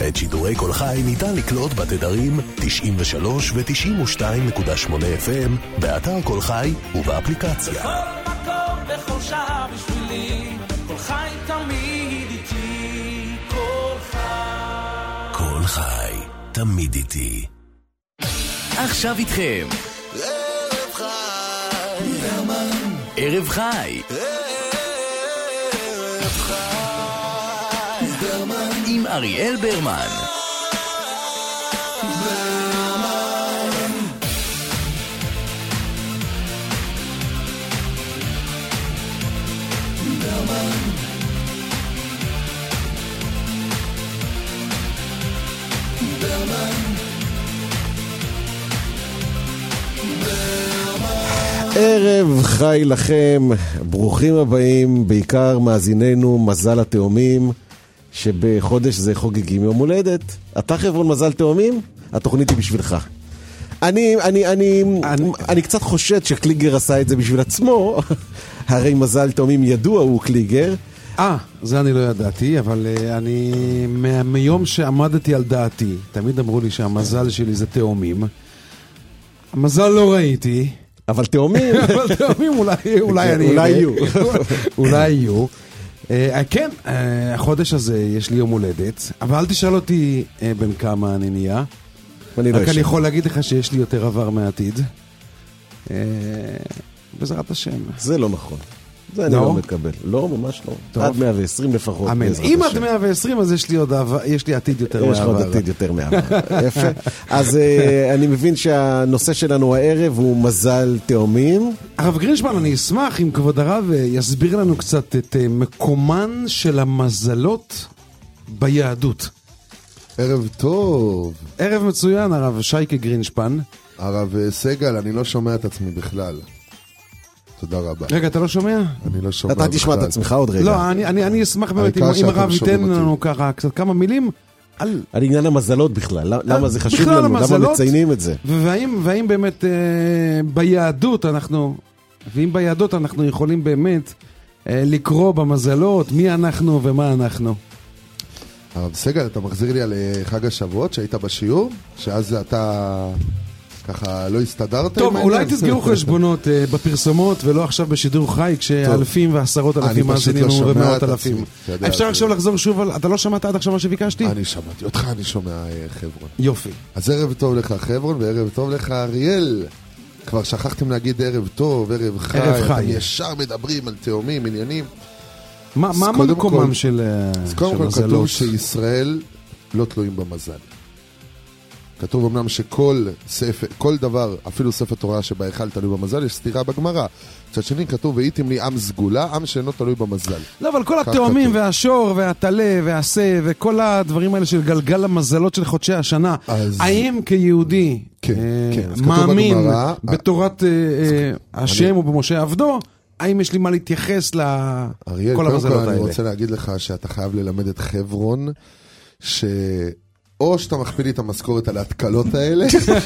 את שידורי כל חי ניתן לקלוט בתדרים 93 ו-92.8 FM באתר כל חי ובאפליקציה. בכל מקום בכל שעה בשבילי, כל חי תמיד איתי, כל חי. כל חי תמיד איתי. עכשיו איתכם ערב חי ערב חי עם אריאל ברמן. ערב חי לכם, ברוכים הבאים, בעיקר מאזיננו מזל התאומים, שבחודש זה חוגגים יום הולדת. אתה חברון מזל תאומים? התוכנית היא בשבילך. אני קצת חושד שקליגר עשה את זה בשביל עצמו, הרי מזל תאומים ידוע הוא קליגר. זה אני לא ידעתי, אבל אני מיום שעמדתי על דעתי, תמיד אמרו לי שהמזל שלי זה תאומים. המזל לא ראיתי. אבל תאומים. אבל תאומים אולי יהיו. כן, החודש הזה יש לי יום הולדת, אבל אל תשאל אותי בין כמה אני נהיה. רק אני יכול להגיד לך שיש לי יותר עבר מהעתיד. בעזרת השם. זה לא נכון. זה אני לא מקבל. לא, ממש לא. עד 120 לפחות. אם עד 120 אז יש לי עתיד יותר מעבר. יש עוד עתיד יותר מעבר. יפה. אז אני מבין שהנושא שלנו הערב הוא מזל תאומים. הרב גרינשפן, אני אשמח אם כבוד הרב יסביר לנו קצת את מקומן של המזלות ביהדות. ערב טוב. ערב מצוין, הרב שייקה גרינשפן. הרב סגל, אני לא שומע את עצמי בכלל. תודה רבה. רגע, אתה לא שומע? אני לא שומע אתה תשמע את עצמך עוד רגע. לא, אני אשמח באמת אם הרב ייתן לנו ככה קצת כמה מילים על עניין המזלות בכלל. למה זה חשוב לנו? למה מציינים את זה? והאם באמת ביהדות אנחנו יכולים באמת לקרוא במזלות מי אנחנו ומה אנחנו. הרב סגל, אתה מחזיר לי על חג השבועות שהיית בשיעור? שאז אתה ככה לא הסתדרת? טוב, אולי תסגרו חשבונות בפרסומות ולא עכשיו בשידור חי כשאלפים ועשרות אלפים מאזינים ומאות אלפים. אפשר עכשיו לחזור שוב על... אתה לא שמעת עד עכשיו מה שביקשתי? אני שמעתי אותך, אני שומע חברון. יופי. אז ערב טוב לך חברון וערב טוב לך אריאל. כבר שכחתם להגיד ערב טוב, ערב חי. אתם ישר מדברים על תאומים, עניינים. מה מקומם של מזלות? אז קודם כל כתוב שישראל לא תלויים במזל. כתוב אמנם שכל דבר, אפילו ספר תורה שבהיכל תלוי במזל, יש סתירה בגמרא. מצד שני כתוב, והייתם לי עם סגולה, עם שאינו תלוי במזל. לא, אבל כל התאומים והשור והטלה והעשה וכל הדברים האלה של גלגל המזלות של חודשי השנה, האם כיהודי מאמין בתורת השם ובמשה עבדו, האם יש לי מה להתייחס לכל המזלות האלה? אני רוצה להגיד לך שאתה חייב ללמד את חברון או שאתה מכפיל לי את המשכורת על ההתקלות האלה.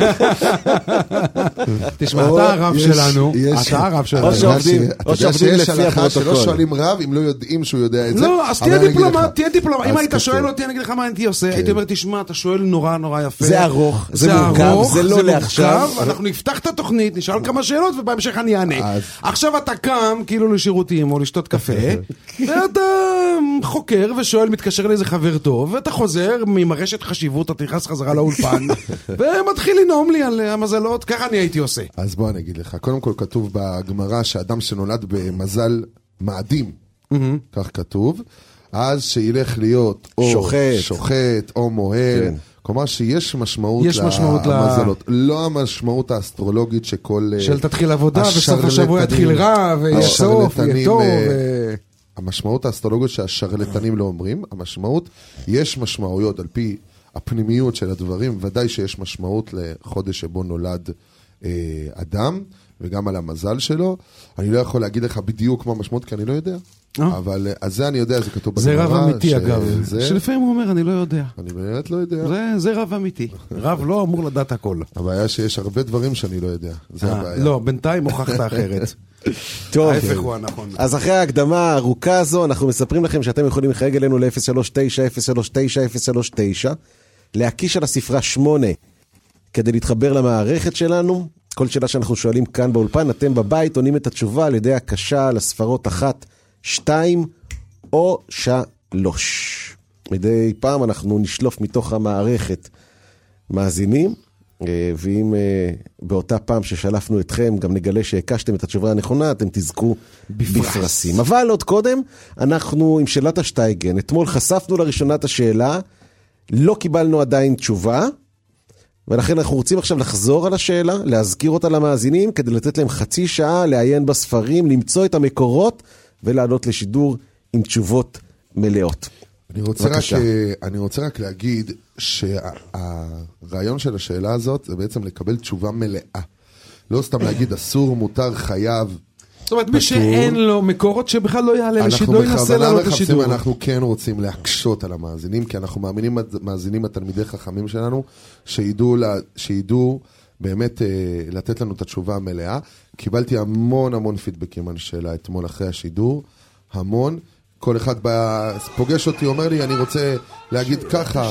תשמע, אתה הרב שלנו. אתה הרב שלנו. אתה יודע שיש הלכה שלא שואלים רב אם לא יודעים שהוא יודע את זה. לא, אז תהיה דיפלומט. אם היית שואל אותי, אני אגיד לך מה הייתי עושה. הייתי אומר, תשמע, אתה שואל נורא נורא יפה. זה ארוך, זה מורכב, זה לא לעכשיו. אנחנו נפתח את התוכנית, נשאל כמה שאלות ובהמשך אני אענה. עכשיו אתה קם כאילו לשירותים או לשתות קפה, ואתה חוקר ושואל, מתקשר לאיזה חבר טוב, ואתה חוזר ממרשת חשיבות, אתה נכנס חזרה לאולפן, ומתחיל לנאום לי על המזלות, ככה אני הייתי עושה. אז בוא אני אגיד לך, קודם כל כתוב בגמרא שאדם שנולד במזל מאדים, כך כתוב, אז שילך להיות או שוחט או מוהל, כלומר שיש משמעות למזלות, לא המשמעות האסטרולוגית של תתחיל עבודה וסוף השבוע יתחיל רע ויש סוף ויתור המשמעות האסטרולוגית שהשרלטנים לא אומרים, המשמעות, יש משמעויות על פי הפנימיות של הדברים, ודאי שיש משמעות לחודש שבו נולד אדם, וגם על המזל שלו. אני לא יכול להגיד לך בדיוק מה המשמעות, כי אני לא יודע. אבל אז זה אני יודע, זה כתוב בגמרא. זה רב אמיתי אגב, שלפעמים הוא אומר, אני לא יודע. אני באמת לא יודע. זה רב אמיתי. רב לא אמור לדעת הכל. הבעיה שיש הרבה דברים שאני לא יודע. זה הבעיה. לא, בינתיים הוכחת אחרת. טוב, ההפך הוא הנכון. אז אחרי ההקדמה הארוכה הזו, אנחנו מספרים לכם שאתם יכולים לחייג אלינו ל-039-039-039, להקיש על הספרה 8, כדי להתחבר למערכת שלנו. כל שאלה שאנחנו שואלים כאן באולפן, אתם בבית עונים את התשובה על ידי הקשה לספרות 1, 2 או 3. מדי פעם אנחנו נשלוף מתוך המערכת מאזינים, ואם באותה פעם ששלפנו אתכם גם נגלה שהקשתם את התשובה הנכונה, אתם תזכו בפרסים. אבל עוד קודם, אנחנו עם שאלת השטייגן. אתמול חשפנו לראשונה את השאלה, לא קיבלנו עדיין תשובה, ולכן אנחנו רוצים עכשיו לחזור על השאלה, להזכיר אותה למאזינים, כדי לתת להם חצי שעה לעיין בספרים, למצוא את המקורות, ולעלות לשידור עם תשובות מלאות. אני רוצה רק להגיד שהרעיון של השאלה הזאת זה בעצם לקבל תשובה מלאה. לא סתם להגיד אסור, מותר, חייב. זאת אומרת, מי שאין לו מקורות שבכלל לא יעלה לשידור, ינסה לעלות לשידור. אנחנו כן רוצים להקשות על המאזינים, כי אנחנו מאזינים התלמידי חכמים שלנו, שידעו באמת לתת לנו את התשובה המלאה. קיבלתי המון פידבקים על שאלה אתמול אחרי השידור, המון. כל אחד פוגש אותי, אומר לי, אני רוצה להגיד ככה,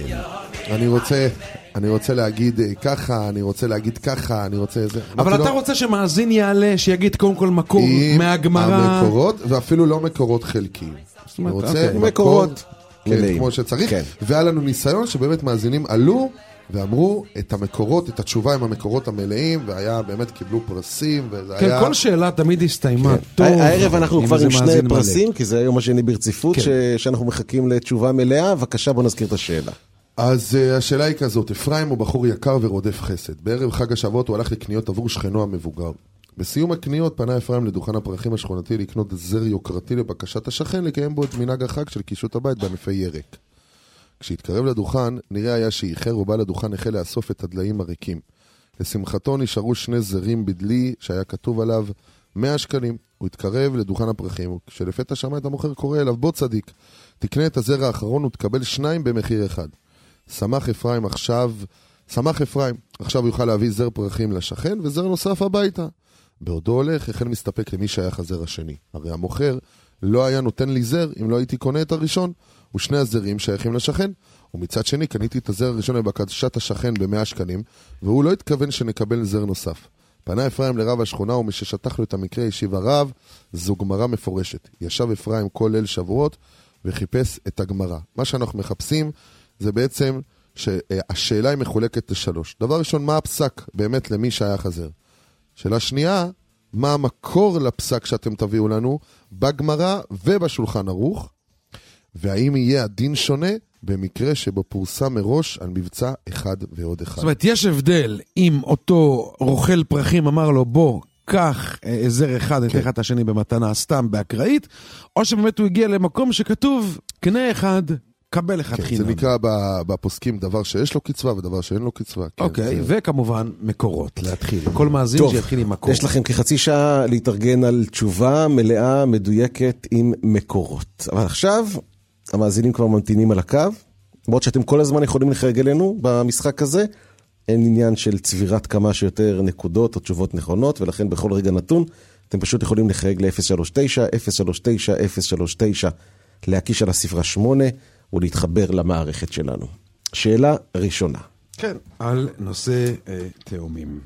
אני רוצה להגיד ככה, אני רוצה להגיד ככה, אני רוצה זה. אבל אתה רוצה שמאזין יעלה, שיגיד קודם כל מקור מהגמרא. המקורות, ואפילו לא מקורות חלקיים. אני רוצה מקורות, כמו שצריך. והיה לנו ניסיון שבאמת מאזינים עלו, ואמרו את המקורות, את התשובה עם המקורות המלאים, והיה באמת קיבלו פרסים, וזה היה... כן, כל שאלה תמיד הסתיימה טוב. הערב אנחנו כבר עם שני פרסים, כי זה היום השני ברציפות, שאנחנו מחכים לתשובה מלאה. בבקשה, בוא נזכיר את השאלה. אז השאלה היא כזאת, אפרים הוא בחור יקר ורודף חסד. בערב חג השבועות הוא הלך לקניות עבור שכנו המבוגר. בסיום הקניות פנה אפרים לדוכן הפרחים השכונתי לקנות זר יוקרתי לבקשת השכן, לקיים בו את מנהג החג של קישוט הבית בענפי ירק. כשהתקרב לדוכן, נראה היה שאיחר ובא לדוכן החל לאסוף את הדליים הריקים. לשמחתו נשארו 2 זרים בדלי שהיה כתוב עליו 100 שקלים. הוא התקרב לדוכן הפרחים, כשלפתע שמע את המוכר קורא אליו, בוא צדיק, תקנה את הזר האחרון ותקבל 2 במחיר אחד. שמח אפרים, עכשיו הוא יוכל להביא זר פרחים לשכן וזר נוסף הביתה. בעודו הולך, החל מסתפק למי שייך הזר השני. הרי המוכר לא היה נותן לי זר אם לא הייתי קונה את הראשון, ושני הזרים שייכים לשכן, ומצד שני קניתי את הזר הראשון לבקשת השכן ב100 שקלים, והוא לא התכוון שנקבל זר נוסף. פנה אפרים לרב השכונה, ומששטח לו את המקרה השיב הרב, זו גמרא מפורשת. ישב אפרים כל ליל שבועות וחיפש את הגמרא. מה שאנחנו מחפשים זה בעצם שהשאלה היא מחולקת ל3. דבר ראשון, מה הפסק באמת למי שייך הזר? שאלה שנייה, מה המקור לפסק שאתם תביאו לנו בגמרא ובשולחן ערוך? והאם יהיה הדין שונה במקרה שבו פורסם מראש על מבצע אחד ועוד אחד? זאת אומרת, יש הבדל אם אותו רוכל פרחים אמר לו, בוא, קח זר אחד, את אחד השני במתנה, סתם באקראית, או שבאמת הוא הגיע למקום שכתוב, קנה אחד, קבל אחד חינם. זה נקרא בפוסקים דבר שיש לו קצבה ודבר שאין לו קצבה. אוקיי, וכמובן מקורות להתחיל. כל מאזין שיתחיל עם מקור. יש לכם כחצי שעה להתארגן על תשובה מלאה, מדויקת עם מקורות. אבל עכשיו המאזינים כבר ממתינים על הקו, בעוד שאתם כל הזמן יכולים לחייג אלינו במשחק הזה, אין עניין של צבירת כמה שיותר נקודות או תשובות נכונות, ולכן בכל רגע נתון, אתם פשוט יכולים לחייג ל-039-039-039, להקיש על הספרה 8, ולהתחבר למערכת שלנו. שאלה ראשונה. כן, על נושא תאומים.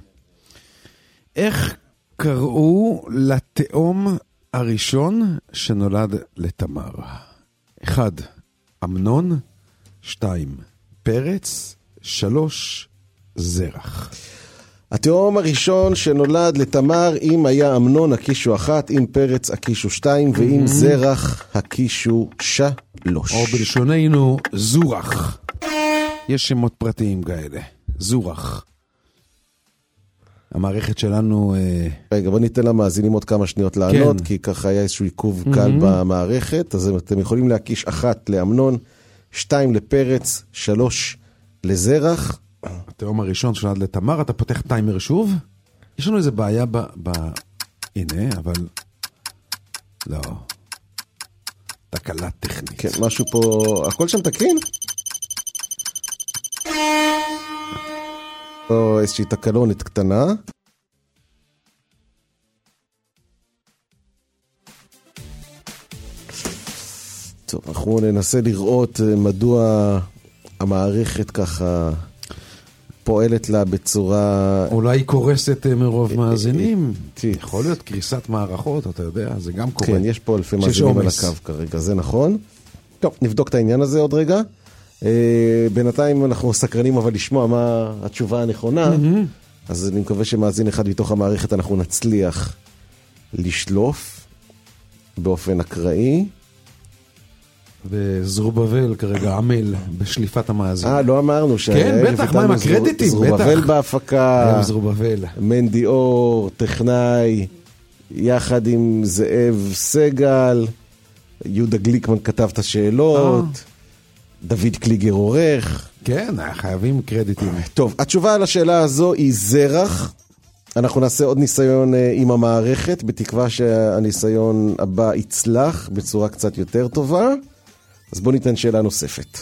איך קראו לתאום הראשון שנולד לתמר? 1. אמנון, 2. פרץ, 3. זרח. התאום הראשון שנולד לתמר, אם היה אמנון הקישו 1, אם פרץ הקישו 2, ואם זרח הקישו 3. או בלשוננו זורח. יש שמות פרטיים כאלה. זורח. המערכת שלנו... רגע, בוא ניתן למאזינים עוד כמה שניות לענות, כי ככה היה איזשהו עיכוב קל במערכת, אז אתם יכולים להקיש 1 לאמנון, 2 לפרץ, 3 לזרח. התאום הראשון שנולד לתמר, אתה פותח טיימר שוב? יש לנו איזה בעיה הנה, אבל... לא. תקלה טכנית. כן, משהו פה... הכל שם תקין? או איזושהי תקלונת קטנה. אנחנו ננסה לראות מדוע המערכת ככה פועלת לה בצורה... אולי היא קורסת מרוב מאזינים. יכול להיות קריסת מערכות, אתה יודע, זה גם קורה. כן, יש פה אלפי מאזינים על הקו כרגע, זה נכון. טוב, נבדוק את העניין הזה עוד רגע. בינתיים אנחנו סקרנים אבל לשמוע מה התשובה הנכונה. אז אני מקווה שמאזין אחד מתוך המערכת אנחנו נצליח לשלוף באופן אקראי. וזרובבל כרגע עמל בשליפת המאזין. לא אמרנו כן, בטח, מה עם הקרדיטים? זרובבל בהפקה, זרובבל. מנדי אור, טכנאי, יחד עם זאב סגל, יהודה גליקמן כתב את השאלות, דוד קליגר עורך. כן, חייבים קרדיטים. טוב, התשובה על השאלה הזו היא זרח. אנחנו נעשה עוד ניסיון עם המערכת, בתקווה שהניסיון הבא יצלח בצורה קצת יותר טובה. אז בוא ניתן שאלה נוספת.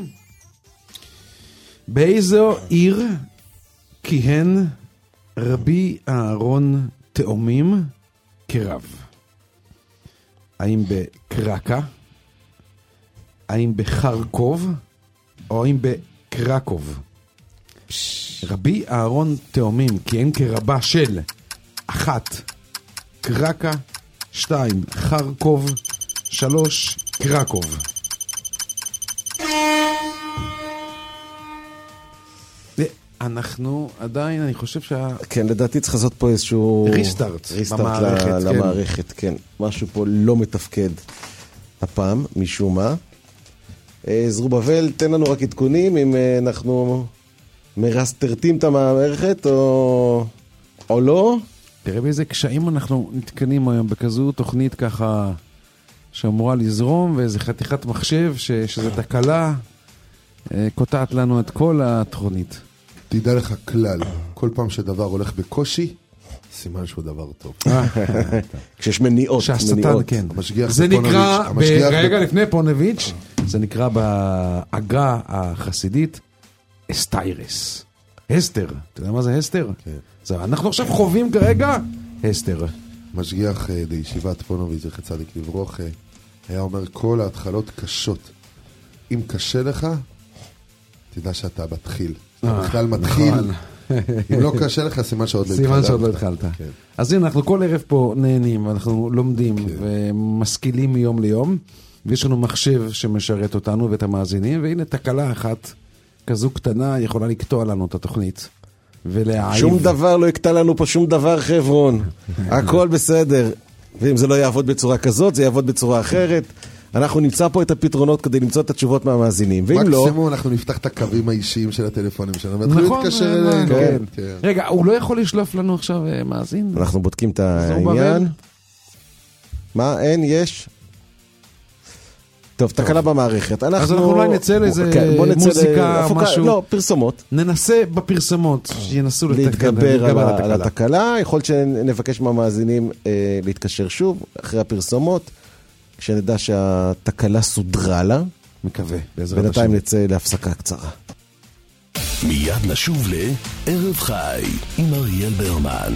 באיזו עיר כיהן רבי אהרון תאומים כרב? האם בקרקה? האם בחרקוב? או האם בקרקוב? רבי אהרון תאומים כיהן כרבה של 1. קרקה, 2. חרקוב, 3. קרקוב. אנחנו עדיין, אני חושב כן, לדעתי צריך לעשות פה איזשהו... ריסטארט למערכת, כן. משהו פה לא מתפקד הפעם, משום מה. זרובבל, תן לנו רק עדכונים, אם אנחנו מרסטרטים את המערכת או לא. תראה באיזה קשיים אנחנו נתקנים היום, בכזו תוכנית ככה שאמורה לזרום, ואיזה חתיכת מחשב שזה תקלה, קוטעת לנו את כל התוכנית. תדע לך כלל, כל פעם שדבר הולך בקושי, סימן שהוא דבר טוב. כשיש מניעות. שהשטן, כן. זה נקרא, רגע לפני פונביץ', זה נקרא בעגה החסידית, אסטיירס. הסתר. אתה יודע מה זה הסתר? כן. אנחנו עכשיו חווים כרגע הסתר. משגיח לישיבת פונוביץ' זכר צדיק לברוך, היה אומר כל ההתחלות קשות. אם קשה לך, תדע שאתה מתחיל. אתה בכלל מתחיל. אם לא קשה לך, סימן שעוד לא התחלת. סימן שעוד לא התחלת. אז הנה, אנחנו כל ערב פה נהנים, אנחנו לומדים ומשכילים מיום ליום, ויש לנו מחשב שמשרת אותנו ואת המאזינים, והנה תקלה אחת כזו קטנה יכולה לקטוע לנו את התוכנית. שום דבר לא יקטע לנו פה, שום דבר חברון. הכל בסדר. ואם זה לא יעבוד בצורה כזאת, זה יעבוד בצורה אחרת. אנחנו נמצא פה את הפתרונות כדי למצוא את התשובות מהמאזינים, ואם לא... מקסימום אנחנו נפתח את הקווים האישיים של הטלפונים שלנו, ונתחיל להתקשר אלינו. רגע, הוא לא יכול לשלוף לנו עכשיו מאזין? אנחנו בודקים את העניין. מה? אין? יש? טוב, תקלה במערכת. אז אנחנו אולי נצא לאיזה מוזיקה, משהו. לא, פרסומות. ננסה בפרסומות, שינסו להתגבר על התקלה. יכול להיות שנבקש מהמאזינים להתקשר שוב, אחרי הפרסומות. כשנדע שהתקלה סודרה לה. מקווה, בעזרת השם. בינתיים נצא להפסקה קצרה. מיד נשוב לערב חי עם אריאל ברמן.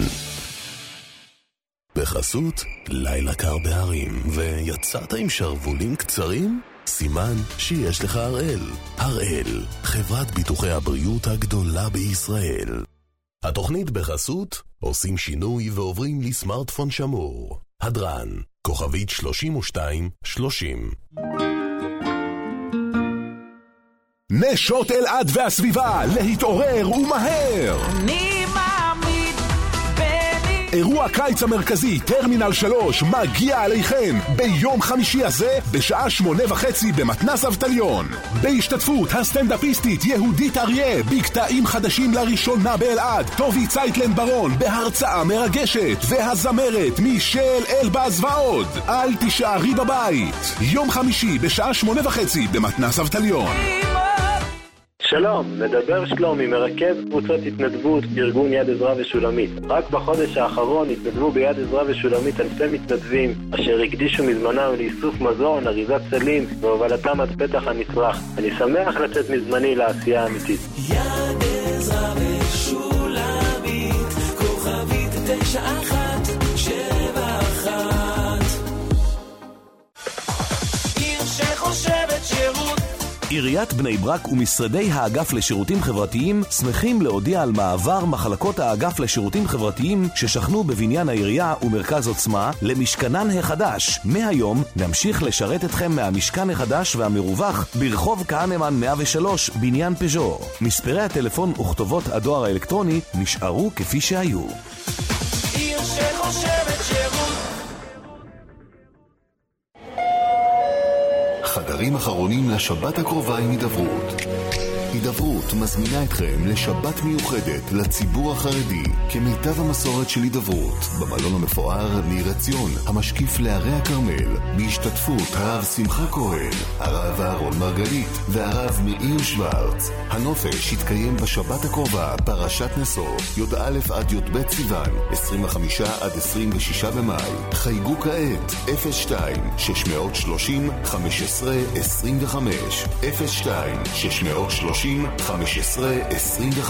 בחסות, לילה קר בהרים, ויצאת עם שרבולים קצרים? סימן שיש לך הראל. הראל, חברת ביטוחי הבריאות הגדולה בישראל. התוכנית בחסות, עושים שינוי ועוברים לסמארטפון שמור. הדרן, כוכבית 3230. נשות אלעד והסביבה, להתעורר ומהר! אני מעמיד בני אירוע קיץ המרכזי, טרמינל 3, מגיע עליכם ביום חמישי הזה, בשעה 8:30 במתנס אבטליון. בהשתתפות הסטנדאפיסטית יהודית אריה, בקטעים חדשים לראשונה באלעד, טובי צייטלן ברון, בהרצאה מרגשת, והזמרת מישל אלבז ועוד. אל תישארי בבית. יום חמישי בשעה 8:30 במתנס אבטליון. שלום, מדבר שלומי, מרכז קבוצות התנדבות בארגון יד עזרא ושולמית. רק בחודש האחרון התנדבו ביד עזרא ושולמית אלפי מתנדבים אשר הקדישו מזמנם לאיסוף מזון, אריזת סלים והובלתם עד פתח הנצרך. אני שמח לצאת מזמני לעשייה האמיתית. יד עזרא ושולמית, כוכבית 9171. עיר שחושבת עיריית בני ברק ומשרדי האגף לשירותים חברתיים שמחים להודיע על מעבר מחלקות האגף לשירותים חברתיים ששכנו בבניין העירייה ומרכז עוצמה למשכנן החדש. מהיום נמשיך לשרת אתכם מהמשכן החדש והמרווח ברחוב כהנמן 103 בניין פז'ו. מספרי הטלפון וכתובות הדואר האלקטרוני נשארו כפי שהיו. עיר שחושבת שירות. חדרים אחרונים לשבת הקרובה עם הידברות. הידברות מזמינה אתכם לשבת מיוחדת לציבור החרדי כמיטב המסורת של הידברות במלון המפואר ניר עציון המשקיף לערי הכרמל בהשתתפות הרב שמחה כהן, הרב אהרון מרגלית והרב מאיר שוורץ. הנופש יתקיים בשבת הקרובה פרשת נשוא י"א עד י"ב סיוון 25 עד 26 במאי. חייגו כעת 02-630-1525 02-630-1525.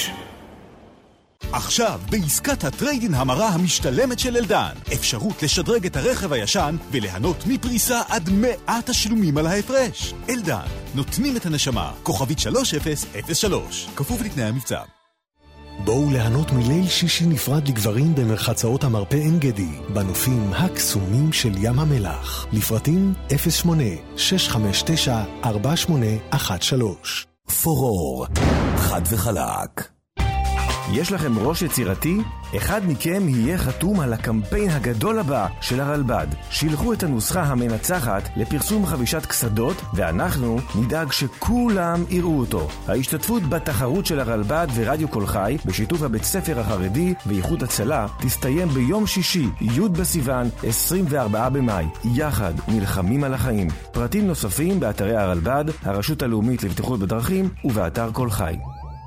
עכשיו, בעסקת הטריידין המרה המשתלמת של אלדן, אפשרות לשדרג את הרכב הישן וליהנות מפריסה עד 100 תשלומים על ההפרש. אלדן, נותנים את הנשמה, כוכבית 3003, כפוף לתנאי המבצע. בואו ליהנות מליל שישי נפרד לגברים במרחצאות המרפא עין גדי, בנופים הקסומים של ים המלח. לפרטים 08-659-4813. פורור, חד וחלק. יש לכם ראש יצירתי? אחד מכם יהיה חתום על הקמפיין הגדול הבא של הרלב"ד. שילחו את הנוסחה המנצחת לפרסום חבישת קסדות, ואנחנו נדאג שכולם יראו אותו. ההשתתפות בתחרות של הרלב"ד ורדיו כל חי, בשיתוף הבית ספר החרדי ואיחוד הצלה, תסתיים ביום שישי, י' בסיוון, 24 במאי. יחד נלחמים על החיים. פרטים נוספים באתרי הרלב"ד, הרשות הלאומית לבטיחות בדרכים ובאתר כל חי.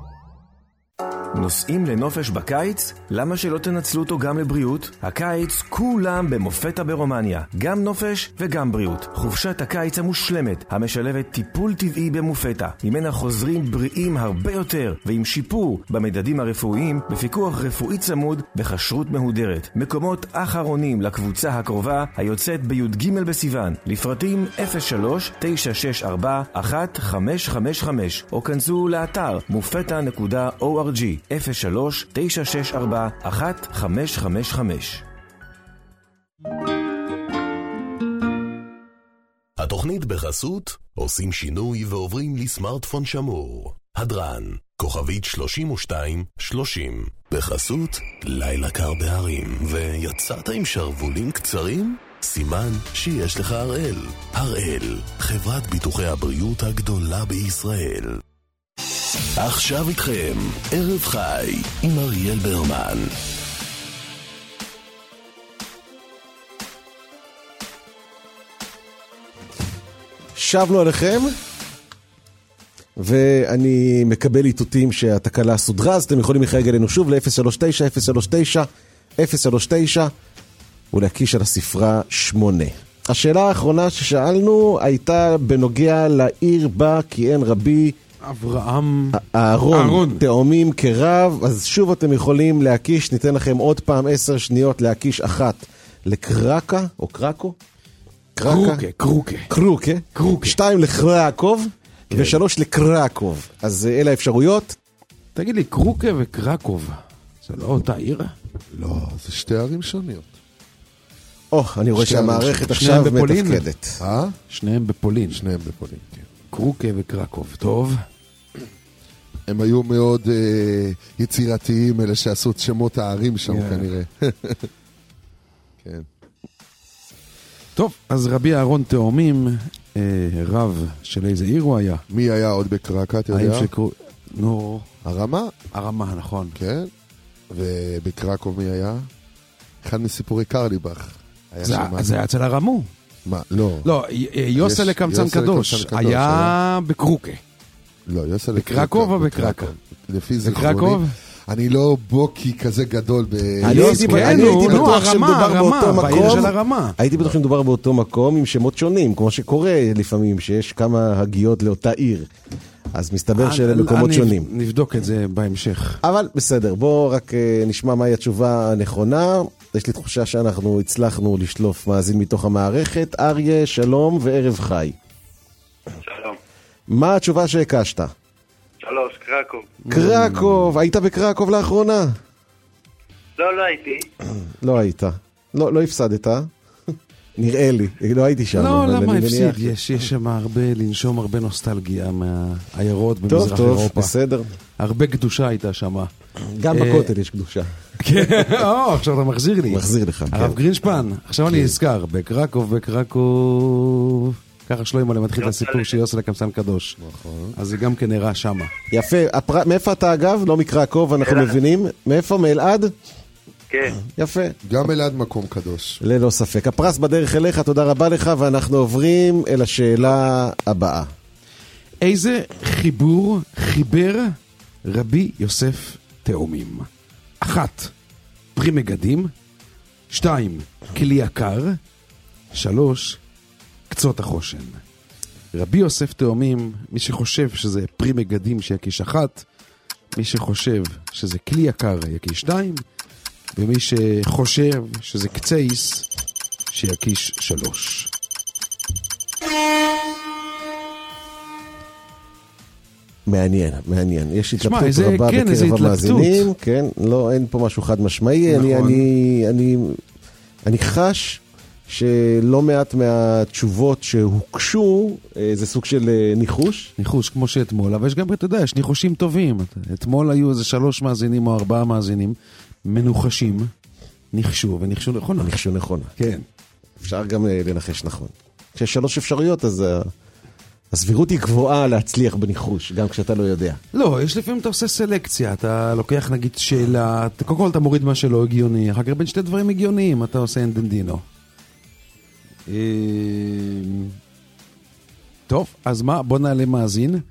נוסעים לנופש בקיץ? למה שלא תנצלו אותו גם לבריאות? הקיץ כולם במופתה ברומניה, גם נופש וגם בריאות. חופשת הקיץ המושלמת, המשלבת טיפול טבעי במופתה, ממנה חוזרים בריאים הרבה יותר, ועם שיפור במדדים הרפואיים, בפיקוח רפואי צמוד וכשרות מהודרת. מקומות אחרונים לקבוצה הקרובה היוצאת בי"ג בסיוון. לפרטים 03-964-1555 או כנסו לאתר mufeta.org 03-964-1555. התוכנית בחסות עושים שינוי ועוברים לסמארטפון שמור. הדרן, כוכבית 3230. בחסות לילה קר בהרים. ויצאת עם שרבולים קצרים? סימן שיש לך הראל. הראל, חברת ביטוחי הבריאות הגדולה בישראל. עכשיו איתכם, ערב חי עם אריאל ברמן. שבנו עליכם, ואני מקבל איתותים שהתקלה סודרה, אז אתם יכולים לחייג אלינו שוב ל-039-039-039 ולהקיש על הספרה 8. השאלה האחרונה ששאלנו הייתה בנוגע לעיר בה כיהן רבי אברהם אהרון תאומים כרב. אז שוב אתם יכולים להקיש, ניתן לכם עוד פעם 10 שניות להקיש אחת לקרקה או קרקו? קרוקה. 2 לקרקוב ו3 לקרקוב. אז אלה האפשרויות. תגיד לי, קרוקה וקרקוב זה לא אותה עיר? לא, זה שתי ערים שוניות. אני רואה שהמערכת עכשיו מתפקדת. שניהם בפולין, כן. קרוקה וקרקוב, טוב. הם היו מאוד יצירתיים, אלה שעשו את שמות הערים שם כנראה. כן. טוב, אז רבי אהרון תאומים, רב של איזה עיר הוא היה? מי היה עוד בקרקה, אתה יודע? נו... הרמה, נכון. כן. ובקרקוב מי היה? אחד מסיפורי קרליבך. זה היה אצל הרמו. מה? לא. לא, יוסלה קמצן קדוש היה בקרוקה. לא, יוסלה בקרקוב או בקרקה? לפי זיכרוני. אני לא בוקי כזה גדול הייתי בטוח שמדובר באותו מקום. הייתי בטוח שמדובר באותו מקום עם שמות שונים, כמו שקורה לפעמים שיש כמה הגיות לאותה עיר. אז מסתבר שאלה מקומות שונים. נבדוק את זה בהמשך. אבל בסדר, בואו רק נשמע מהי התשובה הנכונה. יש לי תחושה שאנחנו הצלחנו לשלוף מאזין מתוך המערכת. אריה, שלום וערב חי. שלום. מה התשובה שהקשת? 3, קרקוב. קרקוב, היית בקרקוב לאחרונה? לא הייתי. לא היית. לא הפסדת. נראה לי, לא הייתי שם. לא, למה הפסיד? יש שם הרבה, לנשום הרבה נוסטלגיה מהעיירות במזרח אירופה. טוב, בסדר. הרבה קדושה הייתה שם. גם בכותל יש קדושה. כן, עכשיו אתה מחזיר לי. מחזיר לך, כן. הרב גרינשפן, עכשיו אני אזכר, בקרקוב. ככה שלוים עליהם מתחיל את הסיפור שיוסי לקמסן קדוש. נכון. אז זה גם כן נראה שם. יפה, מאיפה אתה אגב? לא מקרקוב, אנחנו מבינים. מאיפה? מאלעד? כן. יפה. גם אלעד מקום קדוש. ללא ספק. הפרס בדרך אליך, תודה רבה לך, ואנחנו עוברים אל השאלה הבאה. איזה חיבור חיבר רבי יוסף תאומים? 1. פרי מגדים. 2. כלי יקר. 3. קצות החושן. רבי יוסף תאומים, מי שחושב שזה פרי מגדים שיקיש 1, מי שחושב שזה כלי יקר יקיש 2, ומי שחושב שזה קצייס שיקיש 3. מעניין. יש התלבטות רבה בקרב המאזינים. כן, לא, אין פה משהו חד משמעי. אני חש שלא מעט מהתשובות שהוקשו, זה סוג של ניחוש. ניחוש, כמו שאתמול, אבל יש גם, אתה יודע, יש ניחושים טובים. אתמול היו איזה 3 מאזינים או 4 מאזינים, מנוחשים, ניחשו נכונה. ניחשו נכונה. כן. אפשר גם לנחש נכון. כשיש 3 אפשרויות, אז הסבירות היא גבוהה להצליח בניחוש, גם כשאתה לא יודע. לא, יש לפעמים אתה עושה סלקציה, אתה לוקח נגיד שאלה, קודם כל אתה מוריד מה שלא הגיוני, אחר כך בין 2 דברים הגיוניים, אתה עושה אנדנדינו. טוב, אז מה? בוא נעלה מאזין.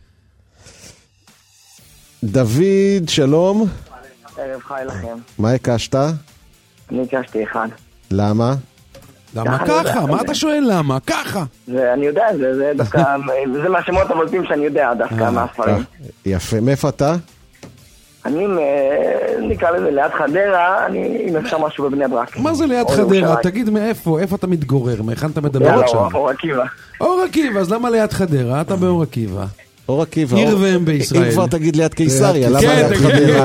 דוד, שלום. ערב חי לכם. מה הקשת? אני הקשתי 1. למה? למה ככה? מה אתה שואל למה? ככה. אני יודע, זה דווקא, זה מהשמות הבולטים שאני יודע דווקא מהספרים. יפה, מאיפה אתה? אני נקרא לזה ליד חדרה, אם אפשר משהו בבני ברק. מה זה ליד חדרה? תגיד מאיפה, איפה אתה מתגורר? מאיכן אתה מדבר עכשיו? אור עקיבא. אור עקיבא, אז למה ליד חדרה? אתה באור עקיבא. אור עקיבא. עיר והם בישראל. אם כבר תגיד ליד קיסריה, למה ליד חדרה?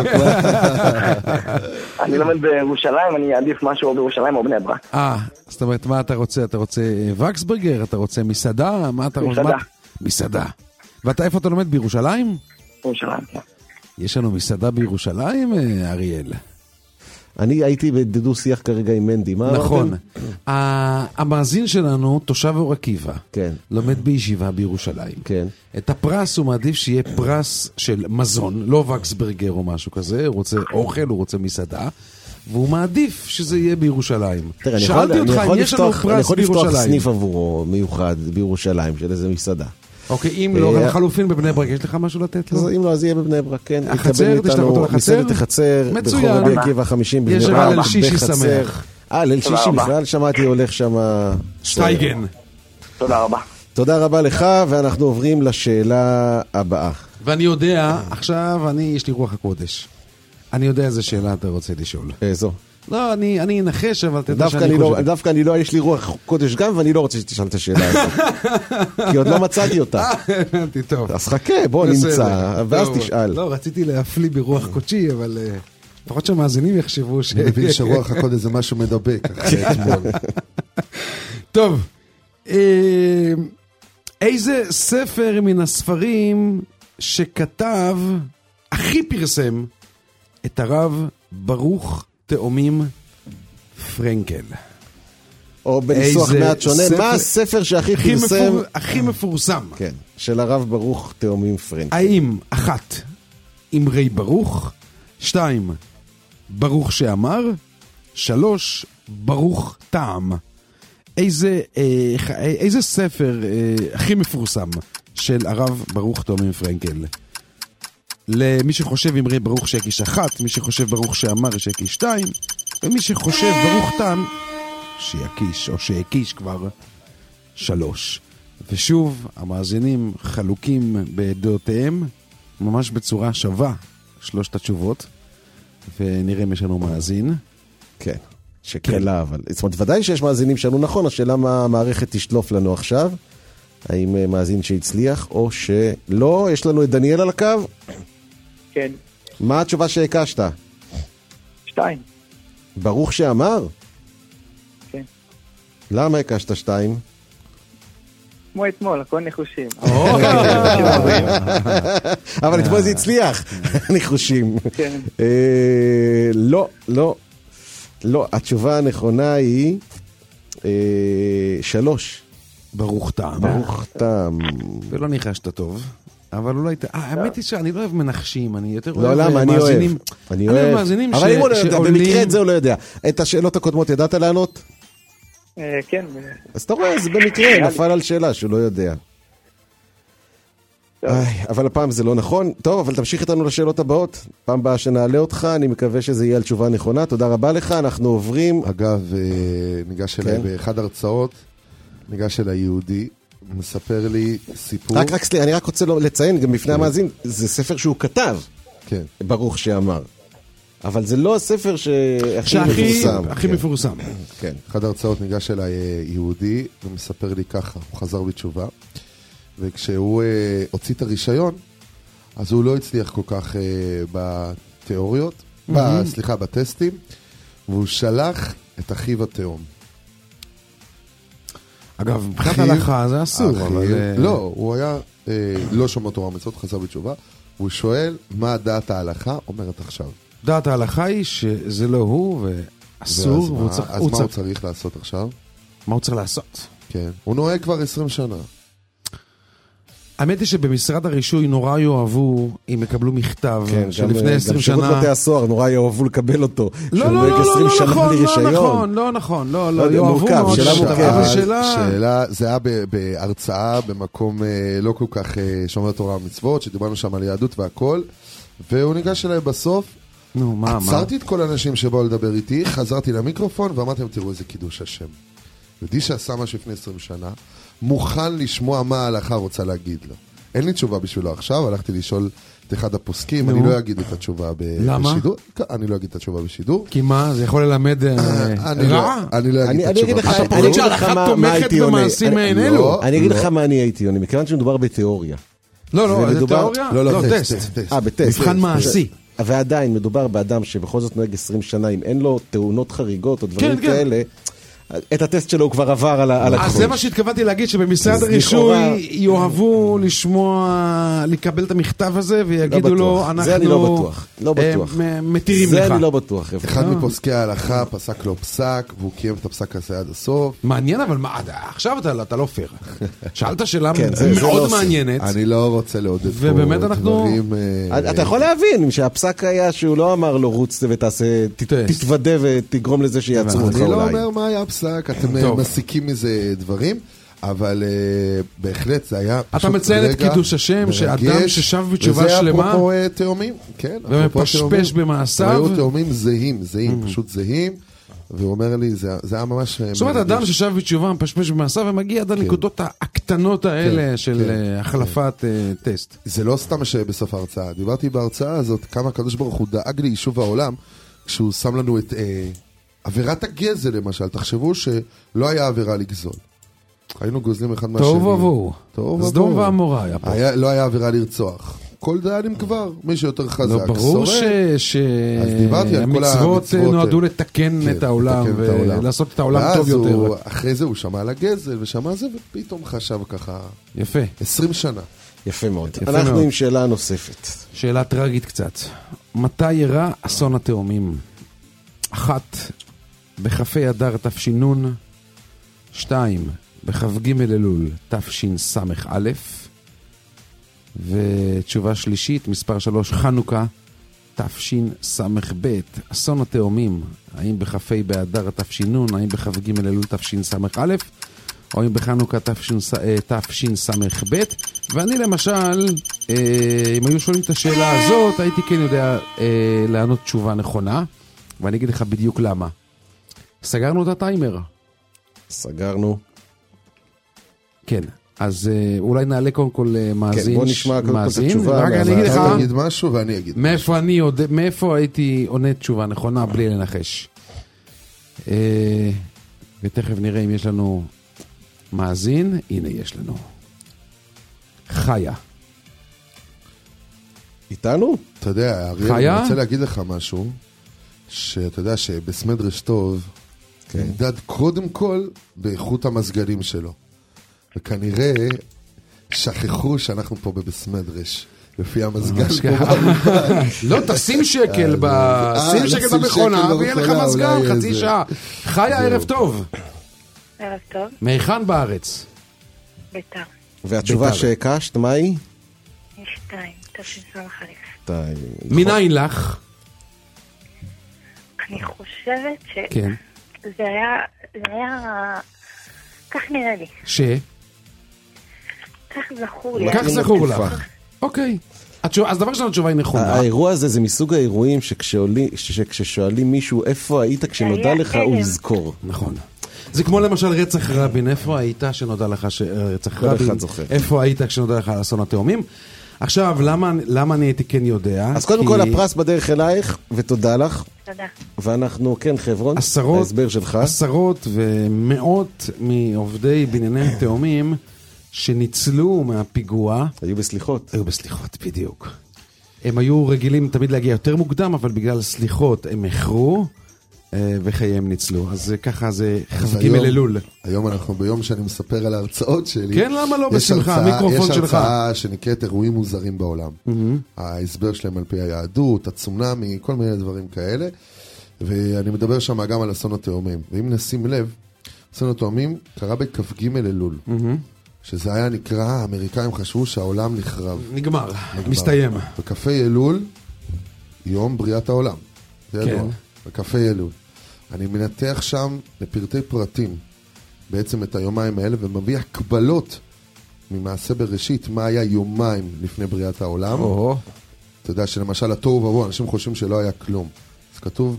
אני לומד בירושלים, אני אעדיף משהו בירושלים או בני ברק. זאת אומרת, מה אתה רוצה? אתה רוצה וקסברגר? אתה רוצה מסעדה? מסעדה. מסעדה. ואתה איפה אתה לומד? בירושלים? בירושלים, כן. יש לנו מסעדה בירושלים, אריאל. אני הייתי בדו שיח כרגע עם מנדי. נכון. המאזין שלנו, תושב אור עקיבא, כן. לומד בישיבה בירושלים. כן. את הפרס הוא מעדיף שיהיה פרס של מזון, לא וקסברגר או משהו כזה, הוא רוצה אוכל, הוא רוצה מסעדה, והוא מעדיף שזה יהיה בירושלים. שאלתי אותך אם יש לנו פרס בירושלים. אני יכול לפתוח סניף עבורו מיוחד בירושלים של איזה מסעדה. אוקיי, אם לא, לחלופין בבני ברק, יש לך משהו לתת לו? אם לא, אז יהיה בבני ברק, כן. החצר, תשלח אותו לחצר? מסעדת החצר, ברחוב רבי עקיבא 50 בבני ברק. יש ליל שישי שמח. ליל שישי בכלל, שמעתי הולך שם... שטייגן. תודה רבה. תודה רבה לך, ואנחנו עוברים לשאלה הבאה. ואני יודע, עכשיו יש לי רוח הקודש. אני יודע איזה שאלה אתה רוצה לשאול. איזו? לא, אני אנחש, אבל תדע שאני חושב. דווקא אני לא, יש לי רוח קודש גם, ואני לא רוצה שתשאל את השאלה הזאת. כי עוד לא מצאתי אותה. טוב. אז חכה, בוא נמצא, ואז תשאל. לא, רציתי להפליא ברוח קודשי, אבל לפחות שהמאזינים יחשבו ש... אני מבין שרוח הקודש זה משהו מדבק. טוב. איזה ספר מן הספרים שכתב, הכי פרסם, את הרב ברוך תאומים פרנקל? או בניסוח מעט שונה, מה הספר שהכי פרסם? הכי מפורסם. כן, של הרב ברוך תאומים פרנקל. האם 1, אמרי ברוך, 2, ברוך שאמר, 3, ברוך טעם. איזה ספר הכי מפורסם של הרב ברוך תאומים פרנקל? למי שחושב אמרי ברוך שיקיש 1, מי שחושב ברוך שאמר שיקיש 2, ומי שחושב ברוך טעם שיקיש או שיקיש כבר 3. ושוב, המאזינים חלוקים בדעותיהם, ממש בצורה שווה, 3 התשובות, ונראה אם יש לנו מאזין. כן, שקלה, אבל זאת אומרת, ודאי שיש מאזינים שלנו נכון, השאלה מה המערכת תשלוף לנו עכשיו. האם מאזין שהצליח או שלא? יש לנו את דניאל על הקו? כן. מה התשובה שהקשת? 2. ברוך שאמר? כן. למה הקשת 2? כמו אתמול, הכל ניחושים. אבל אתמול זה הצליח, ניחושים. כן. לא, התשובה הנכונה היא 3. ברוך טעם. ברוך טעם. ולא ניחשת טוב. אבל אולי... האמת היא שאני לא אוהב מנחשים, אני יותר לא, למה? אני אוהב. אני אוהב מאזינים אבל אם הוא לא יודע, במקרה את זה הוא לא יודע. את השאלות הקודמות ידעת לענות? כן. אז אתה רואה, זה במקרה, נפל על שאלה שהוא לא יודע. אבל הפעם זה לא נכון. טוב, אבל תמשיך איתנו לשאלות הבאות. פעם הבאה שנעלה אותך, אני מקווה שזה יהיה על תשובה נכונה. תודה רבה לך, אנחנו עוברים... אגב, ניגש אליי באחד הרצאות, ניגש אליי יהודי, מספר לי סיפור... אני רק רוצה לציין, גם בפני המאזין, זה ספר שהוא כתב, ברוך שאמר. אבל זה לא הספר שהכי מפורסם. הכי מפורסם. כן. אחד הרצאות ניגש אליי יהודי, ומספר לי ככה, הוא חזר בתשובה, וכשהוא הוציא את הרישיון, אז הוא לא הצליח כל כך בתיאוריות, בטסטים, והוא שלח את אחיו התאום. אגב, מבחינת הלכה זה אסור. לא, הוא היה לא שומע תורה ומצוות, חזר בתשובה, הוא שואל מה דעת ההלכה אומרת עכשיו. דעת ההלכה היא שזה לא הוא ואסור. אז מה הוא צריך לעשות עכשיו? מה הוא צריך לעשות? כן, הוא נוהג כבר 20 שנה. האמת היא שבמשרד הרישוי נורא יאהבו אם יקבלו מכתב שלפני 20 שנה... גם שירות בתי הסוהר נורא יאהבו לקבל אותו. לא נכון, לא יאהבו מאוד. שאלה, זה היה בהרצאה במקום לא כל כך שומר תורה ומצוות, שדיברנו שם על יהדות והכל, והוא ניגש אליי בסוף, עצרתי את כל האנשים שבאו לדבר איתי, חזרתי למיקרופון ואמרתם, תראו איזה קידוש השם. יהודי שעשה משהו לפני 20 שנה, מוכן לשמוע מה ההלכה רוצה להגיד לו. אין לי תשובה בשבילו עכשיו, הלכתי לשאול את אחד הפוסקים, אני לא אגיד את התשובה בשידור. אני לא אגיד את התשובה בשידור. כי מה? זה יכול ללמד רע? אני לא אגיד את התשובה. אני אגיד לך מה הייתי עונה. אני אגיד לך מה אני הייתי עונה, מכיוון שמדובר בתיאוריה. לא, זה תיאוריה? לא, טסט. בטסט. מבחן מעשי. ועדיין מדובר באדם שבכל זאת נוהג 20 שנה, אם אין לו תאונות חריגות או דברים כאלה, את הטסט שלו הוא כבר עבר על הגבול. אז זה מה שהתכוותתי להגיד, שבמשרד הרישוי יאהבו לשמוע, לקבל את המכתב הזה, ויגידו לו, אנחנו... זה אני לא בטוח. מתירים לך. זה אני לא בטוח. אחד מפוסקי ההלכה פסק לו פסק, והוא קיים את הפסק הזה עד הסוף. מעניין, אבל עכשיו אתה לא פייר. שאלת שאלה מאוד מעניינת. אני לא רוצה לעודד פה דברים. אתה יכול להבין שהפסק היה שהוא לא אמר לו רוץ ותעשה, תתוודה ותגרום לזה שיעצרו אותך אולי. אני לא אומר מה היה הפסק, אתם מסיקים מזה דברים, אבל בהחלט זה היה אתה מציין את קידוש השם, שאדם ששב בתשובה שלמה, וזה אפרופו תאומים, כן, ומפשפש במעשיו, והיו תאומים זהים, פשוט זהים, והוא אומר לי, זה היה ממש... זאת אומרת, אדם ששב בתשובה, מפשפש במעשיו, ומגיע עד הנקודות הקטנות האלה של החלפת טסט. זה לא סתם שבסוף ההרצאה, דיברתי בהרצאה הזאת, כמה הקדוש ברוך הוא דאג ליישוב העולם, כשהוא שם לנו את... עבירת הגזל למשל, תחשבו שלא היה עבירה לגזול. היינו גוזלים אחד מהשני. טוב ובואו. סדום ועמורה היה פה. לא היה עבירה לרצוח. כל דיינים כבר, מי שיותר חזק. לא, ברור שהמצוות נועדו לתקן את העולם ולעשות את העולם טוב יותר. ואז אחרי זה הוא שמע על הגזל ושמע זה, ופתאום חשב ככה. יפה. 20 שנה. יפה מאוד. אנחנו עם שאלה נוספת. שאלה טרגית קצת. מתי אירע אסון התאומים? 1. בכ"ה אדר תש"ן, 2. בכ"ג אלול תשס"א, ותשובה שלישית, מספר 3, חנוכה תשס"ב. אסון התאומים, האם בכ"ה באדר תש"ן, האם בכ"ג אלול תשס"א, או אם בחנוכה תשס"ב. ואני למשל, אם היו שואלים את השאלה הזאת, הייתי כן יודע לענות תשובה נכונה, ואני אגיד לך בדיוק למה. סגרנו את הטיימר. סגרנו. כן, אז אולי נעלה קודם כל מאזין. כן, בוא נשמע קודם כל את התשובה. רק אני אגיד לך, אתה תגיד משהו ואני אגיד משהו. מאיפה הייתי עונה תשובה נכונה בלי לנחש. ותכף נראה אם יש לנו מאזין. הנה יש לנו. חיה. איתנו? אתה יודע, אריאל, אני רוצה להגיד לך משהו, שאתה יודע שבסמדרש טוב, נמדד קודם כל באיכות המסגדים שלו. וכנראה שכחו שאנחנו פה בבסמדרש. לפי המסגד פה. לא, תשים שקל במכונה, ויהיה לך מסגד, חצי שעה. חיה, ערב טוב. ערב טוב. מהיכן בארץ? ביתר. והתשובה שהקשת, מה היא? 2, תשס"א. מניין לך? אני חושבת כן. זה היה... כך נראה לי. כך זכור לי. כך זכור לך. אוקיי. אז דבר ראשון התשובה היא נכונה. האירוע הזה זה מסוג האירועים שכששואלים מישהו איפה היית כשנודע לך הוא יזכור. נכון. זה כמו למשל רצח רבין. איפה היית כשנודע לך רצח רבין? איפה היית כשנודע לך על אסון התאומים? עכשיו, למה אני הייתי כן יודע? אז קודם כל הפרס בדרך אלייך, ותודה לך. תודה. ואנחנו, כן, חברון, ההסבר שלך. עשרות ומאות מעובדי בנייני תאומים שניצלו מהפיגוע. היו בסליחות. היו בסליחות, בדיוק. הם היו רגילים תמיד להגיע יותר מוקדם, אבל בגלל סליחות הם איחרו, וחייהם ניצלו. אז ככה זה חזקים אל אלול. היום אנחנו ביום שאני מספר על ההרצאות שלי. כן, למה לא בשמחה? המיקרופון שלך. יש הרצאה שנקראת אירועים מוזרים בעולם. ההסבר שלהם על פי היהדות, הצונמי, כל מיני דברים כאלה. ואני מדבר שם גם על אסון התאומים. ואם נשים לב, אסון התאומים קרה בכ"ג אלול. שזה היה נקרא, האמריקאים חשבו שהעולם נחרב. נגמר. מסתיים. בכ"ה אלול, יום בריאת העולם. זה ידוע. בכ"ה אלול. אני מנתח שם לפרטי פרטים, בעצם את היומיים האלה, ומביא הקבלות ממעשה בראשית, מה היה יומיים לפני בריאת העולם. אתה יודע שלמשל התוהו ובוהו, אנשים חושבים שלא היה כלום. אז כתוב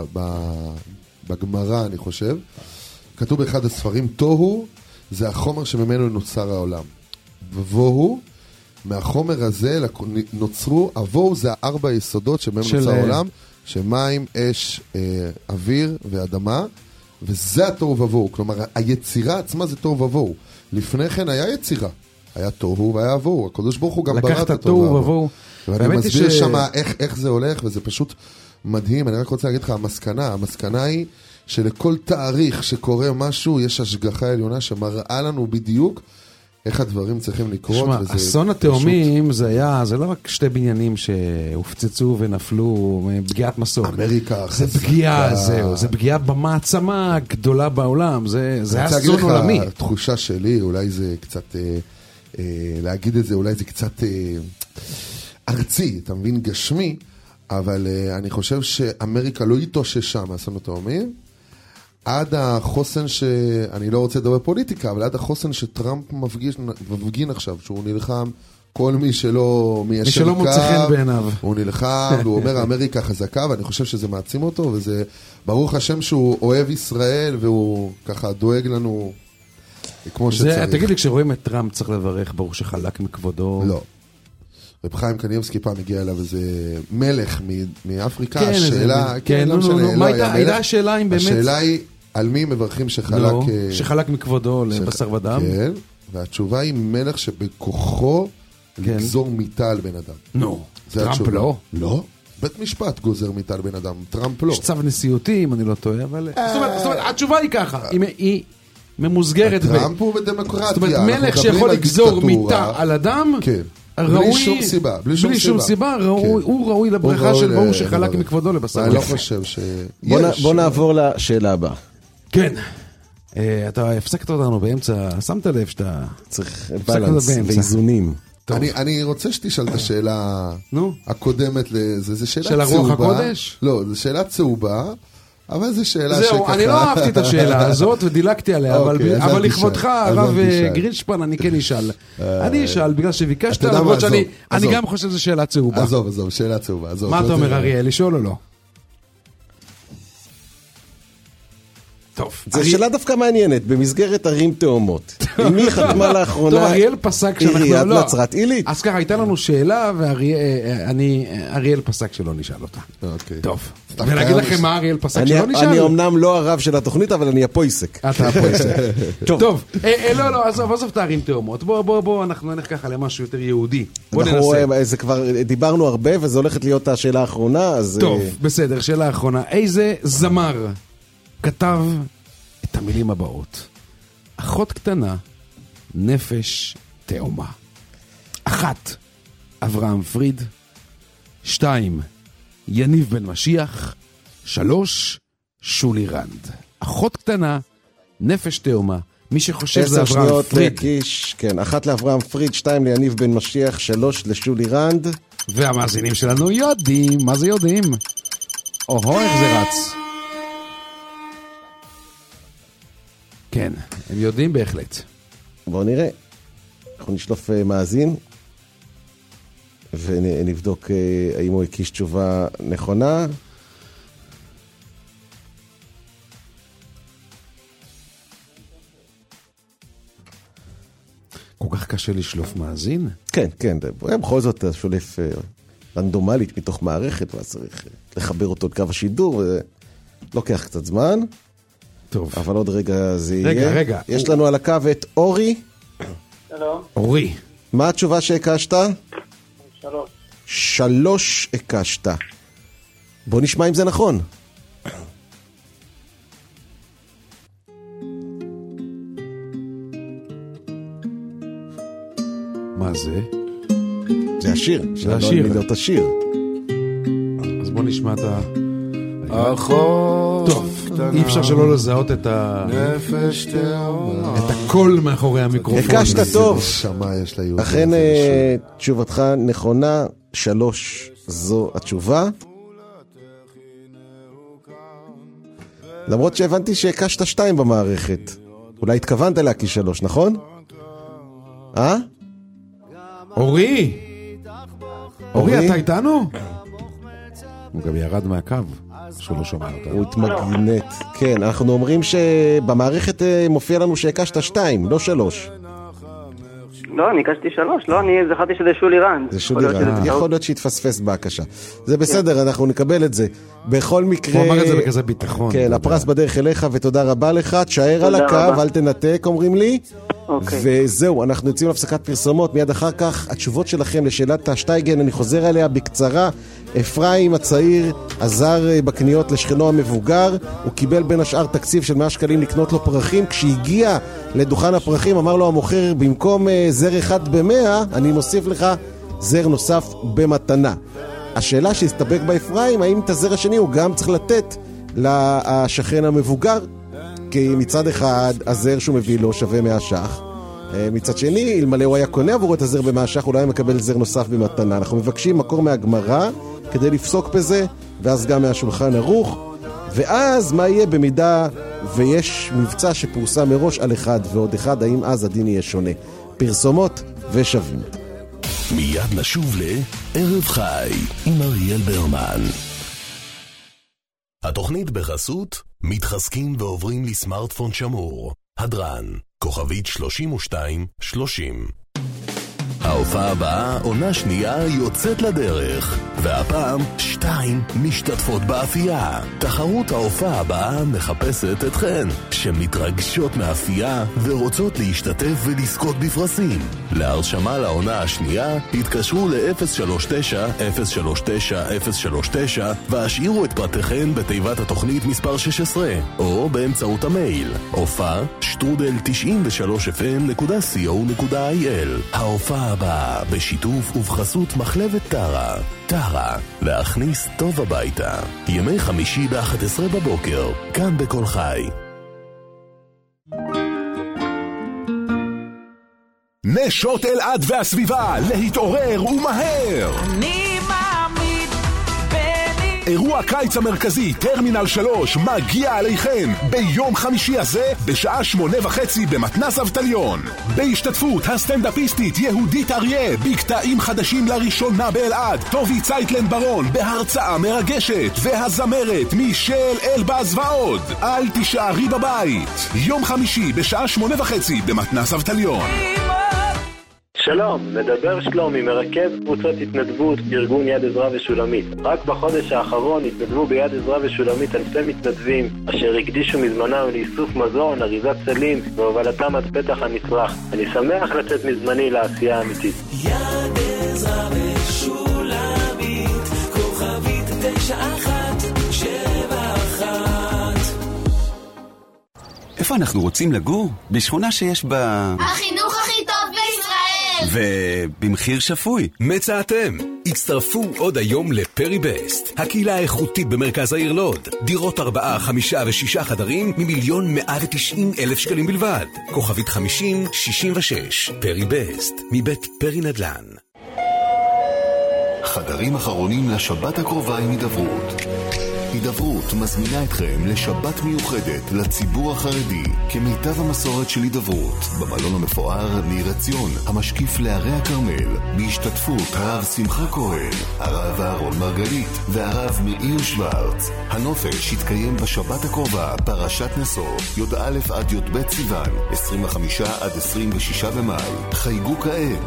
בגמרא, אני חושב, כתוב באחד הספרים, תוהו זה החומר שממנו נוצר העולם. ובוהו, מהחומר הזה נוצרו, אבוהו זה 4 יסודות שממנו נוצר העולם, שמים, אש, אוויר ואדמה, וזה התוהו ובוהו. כלומר, היצירה עצמה זה תוהו ובוהו. לפני כן היה יצירה. היה תוהו והיה ובוהו. הקדוש ברוך הוא גם ברא את התוהו ובוהו. ואני מסביר שם איך זה הולך, וזה פשוט מדהים. אני רק רוצה להגיד לך, המסקנה היא שלכל תאריך שקורה משהו, יש השגחה עליונה שמראה לנו בדיוק איך הדברים צריכים לקרות. שמה, אסון התאומים זה לא רק 2 בניינים שהופצצו ונפלו פגיעת מסור. אמריקה. זה פגיעה, זה פגיעה במעצמה הגדולה בעולם, זה אסון עולמי. התחושה שלי, אולי זה קצת, להגיד את זה, אולי זה קצת ארצי, אתה מבין, גשמי, אבל אני חושב שאמריקה לא התאוששה מאסון התאומים, עד החוסן אני לא רוצה לדבר פוליטיקה, אבל עד החוסן שטראמפ מפגין עכשיו, שהוא נלחם, כל מי שלא מיישר קו, מוצא חן בעיניו. הוא נלחם, והוא אומר, אמריקה חזקה, ואני חושב שזה מעצים אותו, וזה ברוך השם שהוא אוהב ישראל, והוא ככה דואג לנו כמו שצריך. תגיד לי, כשרואים את טראמפ צריך לברך, ברוך שחלק מכבודו. לא. רב חיים קניבסקי פעם הגיע אליו איזה מלך מאפריקה, כן, השאלה, כן, לא משנה, מה הייתה השאלה אם באמת... השאלה היא, על מי מברכים שחלק מכבודו לבשר ודם? כן, והתשובה היא מלך שבכוחו לגזור מיטה על בן אדם. נו, טראמפ לא? לא, בית משפט גוזר מיטה על בן אדם, טראמפ לא. יש צו נשיאותי, אם אני לא טועה, אבל... זאת אומרת, התשובה היא ככה, היא ממוסגרת... טראמפ הוא בדמוקרטיה. זאת אומרת, מלך שיכול לגזור מיטה על אדם... כן. בלי שום סיבה. בלי שום סיבה, הוא ראוי לברכה של ברוך שחלק מכבודו לבשר. אני לא חושב ש... בוא נעבור לשאלה הבאה. כן. אתה הפסקת אותנו באמצע, שמת לב שאתה... צריך בלנס ואיזונים. אני רוצה שתשאל את השאלה הקודמת, זו שאלה צהובה. של הרוח הקודש? לא, זו שאלה צהובה, אבל זו שאלה שככה... זהו, אני לא אהבתי את השאלה הזאת ודילגתי עליה, אבל לכבודך, הרב גרינשפן, אני כן אשאל. אני אשאל, בגלל שביקשת, למרות שאני גם חושב שזו שאלה צהובה. עזוב, שאלה צהובה. מה אתה אומר, אריאל, לשאול או לא? טוב. זו שאלה דווקא מעניינת, במסגרת ערים תאומות. עם מי חתמה לאחרונה? טוב, אריאל פסק שאנחנו... עיריית נצרת עילית. אז ככה, הייתה לנו שאלה, ואריאל פסק שלא נשאל אותה. טוב. ולהגיד לכם מה אריאל פסק שלא נשאל? אני אמנם לא הרב של התוכנית, אבל אני הפויסק. אתה הפויסק. טוב. לא, עזוב תארים תאומות. בוא, אנחנו נלך ככה למשהו יותר יהודי. בוא ננסה. זה כבר דיברנו הרבה, וזו הולכת להיות השאלה האחרונה, אז... טוב, בסדר, שאלה האחרונה. איזה זמר כתב את המילים הבאות? אחות קטנה, נפש תאומה. 1. אברהם פריד. 2. יניב בן משיח. 3. שולי רנד. אחות קטנה, נפש תאומה. מי שחושב זה אברהם פריד. לקיש, כן, 1 לאברהם פריד, 2 ליניב בן משיח, 3 לשולי רנד. והמאזינים שלנו יודעים. מה זה יודעים? איך זה רץ. כן, הם יודעים בהחלט. בואו נראה. אנחנו נשלוף מאזין, ונבדוק האם הוא הקיש תשובה נכונה. כל כך קשה לשלוף מאזין? כן. בכל זאת שולף רנדומלית מתוך מערכת, ואז צריך לחבר אותו לקו השידור, לוקח קצת זמן. טוב. אבל עוד רגע זה יהיה. רגע. יש לנו על הקו את אורי. שלום. אורי. מה התשובה שהקשת? 3. 3 הקשת. בוא נשמע אם זה נכון. מה זה? זה השיר. זה השיר. מילות השיר. אז בוא נשמע את טוב, אי אפשר שלא לזהות את הקול מאחורי המיקרופון. הקשת טוב. אכן תשובתך נכונה. 3 זו התשובה. למרות שהבנתי שהקשת 2 במערכת. אולי התכוונת להקיש 3, נכון? אורי, אתה איתנו? הוא גם ירד מהקו, שהוא לא שומע אותה. הוא התמגנט. כן, אנחנו אומרים שבמערכת מופיע לנו שהקשת 2, לא 3. לא, אני הקשתי 3, לא, אני זכרתי שזה שולי רנד. זה שולי רנד, יכול להיות שהתפספס בהקשה. זה בסדר, אנחנו נקבל את זה. בכל מקרה... הוא אמר את זה בכזה ביטחון. כן, הפרס בדרך אליך ותודה רבה לך. תשאר על הקו, אל תנתק, אומרים לי. וזהו, אנחנו יוצאים להפסקת פרסומות. מיד אחר כך, התשובות שלכם לשאלת השטייגן, אני חוזר עליה בקצרה. אפרים הצעיר עזר בקניות לשכנו המבוגר, הוא קיבל בין השאר תקציב של 100 שקלים לקנות לו פרחים. כשהגיע לדוכן הפרחים אמר לו המוכר, במקום זר אחד ב100 אני מוסיף לך זר נוסף במתנה. השאלה שהסתבק באפרים, האם את הזר השני הוא גם צריך לתת לשכן המבוגר, כי מצד אחד הזר שהוא מביא לו שווה 100 ש"ח, מצד שני אלמלא הוא היה קונה עבור את הזר ב100 ש"ח אולי מקבל זר נוסף במתנה. אנחנו מבקשים מקור מהגמרא כדי לפסוק בזה, ואז גם מהשולחן ערוך. ואז מה יהיה במידה ויש מבצע שפורסם מראש על אחד ועוד אחד, האם אז הדין יהיה שונה? פרסומות ושווים. מיד נשוב לערב חי עם אריאל ברמן. התוכנית בחסות מתחזקים ועוברים לסמארטפון שמור. הדרן, כוכבית 3230. ההופעה הבאה, עונה שנייה, יוצאת לדרך. והפעם 2 משתתפות באפייה. תחרות ההופעה הבאה מחפשת אתכן, שמתרגשות מאפייה ורוצות להשתתף ולזכות בפרסים. להרשמה לעונה השנייה, התקשרו ל-039-039-039 והשאירו את פרטיכן בתיבת התוכנית מספר 16, או באמצעות המייל, הופעה@93fm.co.il. ההופעה הבאה בשיתוף ובחסות מחלבת טרה. טרה, להכניס טוב הביתה. ימי חמישי ב-11 בבוקר, כאן בכל חי. נשות אלעד והסביבה, להתעורר ומהר. אני מעמיד בני אירוע קיץ המרכזי, טרמינל 3, מגיע עליכם ביום חמישי הזה בשעה 8:30 במתנ"ס אבטליון. בהשתתפות הסטנדאפיסטית יהודית אריה, בקטעים חדשים לראשונה באלעד, טובי צייטלנד ברון בהרצאה מרגשת, והזמרת מישל אלבז ועוד. אל תישארי בבית. יום חמישי בשעה 8:30 במתנ"ס אבטליון. שלום, מדבר שלומי, מרכז קבוצות התנדבות ארגון יד עזרא ושולמית. רק בחודש האחרון התנדבו ביד עזרא ושולמית אלפי מתנדבים אשר הקדישו מזמנם לאיסוף מזון, אריזת סלים והובלתם עד פתח הנצרך. אני שמח לצאת מזמני לעשייה האמיתית. יד עזרא ושולמית, כוכבית 9171. איפה אנחנו רוצים לגור? בשכונה שיש בה... החינוך הכי טוב בישראל! ובמחיר שפוי. מצאתם! הצטרפו עוד היום לפרי בסט, הקהילה האיכותית במרכז העיר לוד. דירות 4, 5 ו6 חדרים מ1,190,000 שקלים בלבד. כוכבית 5066. פרי בסט, מבית פרי נדל"ן. חדרים אחרונים לשבת הקרובה עם הידברות. הידברות מזמינה אתכם לשבת מיוחדת לציבור החרדי כמיטב המסורת של הידברות במלון המפואר ניר עציון המשקיף לערי הכרמל בהשתתפות הרב שמחה כהן, הרב אהרון מרגלית והרב מאיר שוורץ. הנופש יתקיים בשבת הקרובה פרשת נשוא י"א עד י"ב סיוון 25 עד 26 במאי. חייגו כעת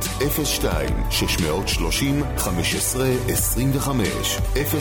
02-630-1525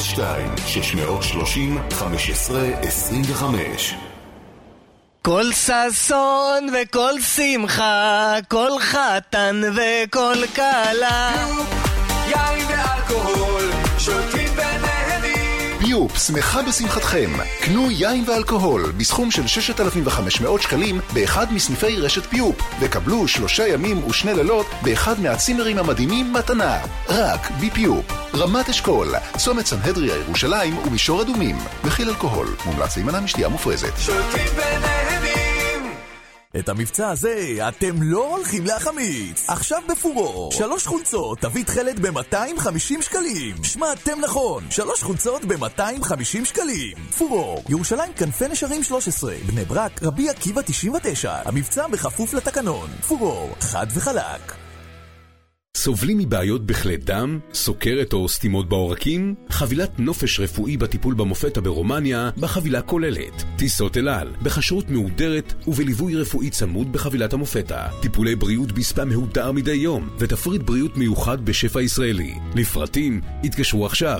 02-630-1525. כל ששון וכל שמחה, כל חתן וכל קלה, יין ואלכוהול, שותים ונהנים. פיופ, שמחה בשמחתכם. קנו יין ואלכוהול בסכום של 6,500 שקלים באחד מסניפי רשת פיופ, וקבלו 3 ימים ו2 לילות באחד מהצימרים המדהימים מתנה. רק בפיופ. רמת אשכול, צומת סנהדריה ירושלים ומישור אדומים. מכיל אלכוהול, מומלץ להימנע משתייה מופרזת. שותים ונהנים. את המבצע הזה אתם לא הולכים להחמיץ. עכשיו בפורור 3 חולצות תווית חלד ב-250 שקלים. שמעתם נכון, 3 חולצות ב-250 שקלים. פורור, ירושלים כנפי נשרים 13, בני ברק, רבי עקיבא 99. המבצע בכפוף לתקנון. פורור, חד וחלק. סובלים מבעיות בכלי דם, סוכרת או סתימות בעורקים? חבילת נופש רפואי בטיפול במופתא ברומניה בחבילה כוללת. טיסות אל על, בכשרות מהודרת ובליווי רפואי צמוד בחבילת המופתא. טיפולי בריאות בספה מהודר מדי יום ותפריט בריאות מיוחד בשפע ישראלי. לפרטים, התקשרו עכשיו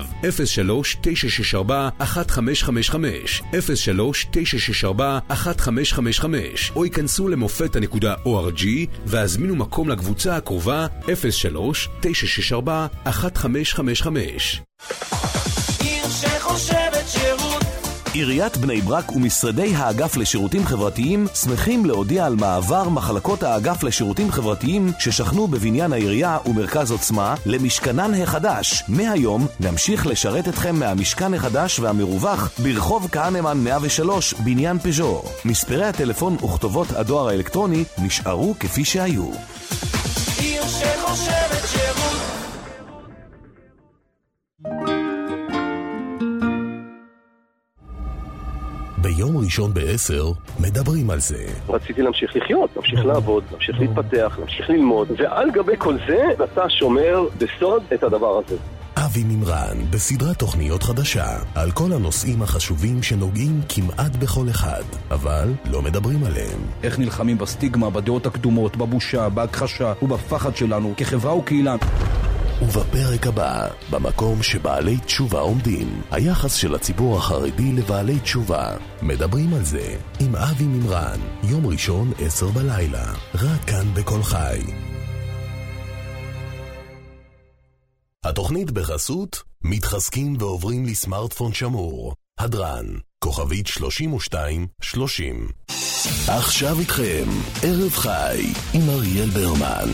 03-964-1555 03-964-1555 או ייכנסו למופתא.org והזמינו מקום לקבוצה הקרובה 03-964-1555. עיר שחושבת שירות. עיריית בני ברק ומשרדי האגף לשירותים חברתיים שמחים להודיע על מעבר מחלקות האגף לשירותים חברתיים ששכנו בבניין העירייה ומרכז עוצמה למשכנן החדש. מהיום נמשיך לשרת אתכם מהמשכן החדש והמרווח ברחוב כהנמן 103 בניין פז'ו. מספרי הטלפון וכתובות הדואר האלקטרוני נשארו כפי שהיו. עיר שחושבת שירות. ביום ראשון ב-10 מדברים על זה. רציתי להמשיך לחיות, להמשיך לעבוד, להמשיך להתפתח, להמשיך ללמוד, ועל גבי כל זה אתה שומר בסוד את הדבר הזה. אבי מימרן בסדרת תוכניות חדשה על כל הנושאים החשובים שנוגעים כמעט בכל אחד, אבל לא מדברים עליהם. איך נלחמים בסטיגמה, בדעות הקדומות, בבושה, בהכחשה ובפחד שלנו כחברה וקהילה. ובפרק הבא, במקום שבעלי תשובה עומדים, היחס של הציבור החרדי לבעלי תשובה. מדברים על זה עם אבי מימרן, יום ראשון 10 בלילה, רק כאן בכל חי. התוכנית בחסות מתחזקים ועוברים לסמארטפון שמור. הדרן, כוכבית 3230. עכשיו איתכם, ערב חי עם אריאל ברמן.